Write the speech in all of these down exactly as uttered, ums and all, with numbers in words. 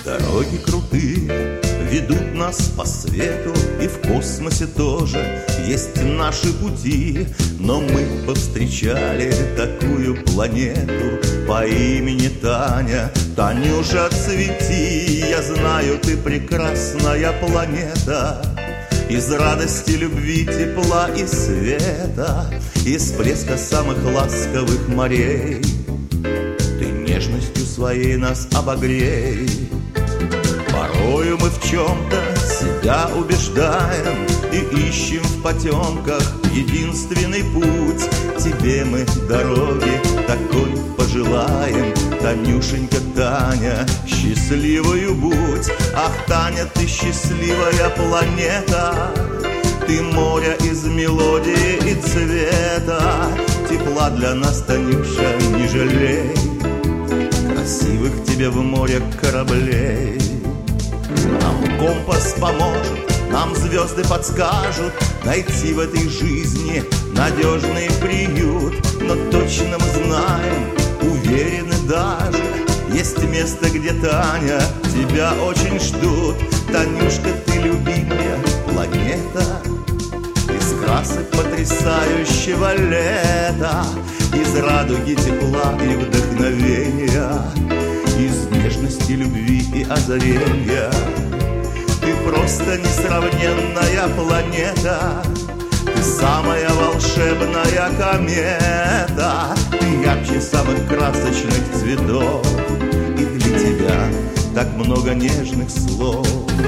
Дороги крутые ведут нас по свету, и в космосе тоже есть наши пути. Но мы повстречали такую планету по имени Таня. Танюша, цвети, я знаю, ты прекрасная планета. Из радости, любви, тепла и света, из плеска самых ласковых морей. Ты нежностью своей нас обогрей. Порою мы в чем-то себя убеждаем и ищем в потемках единственный путь. Тебе мы дороги такой пожелаем, Танюшенька, Таня, счастливою будь. Ах, Таня, ты счастливая планета, ты море из мелодии и цвета. Тепла для нас, Танюша, не жалей, красивых тебе в море кораблей. Нам компас поможет, нам звезды подскажут найти в этой жизни надежный приют. Но точно мы знаем, уверены даже, есть место, где, Таня, тебя очень ждут. Танюшка, ты любимая планета, из красок потрясающего лета, из радуги, тепла и вдохновения, из нежности, любви и озарения. Ты просто несравненная планета, ты самая волшебная комета, ты ярче самых красочных цветов, и для тебя так много нежных слов.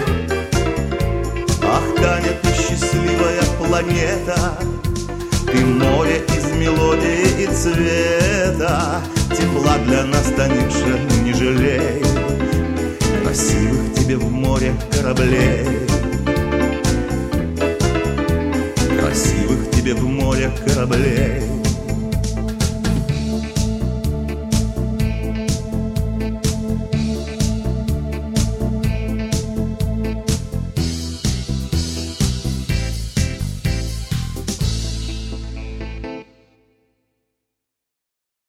Ах, Таня, ты счастливая планета, ты море из мелодии и цвета. Тепла для нас, Танюша, не жалей, красивых тебе в море кораблей. Красивых тебе в море кораблей.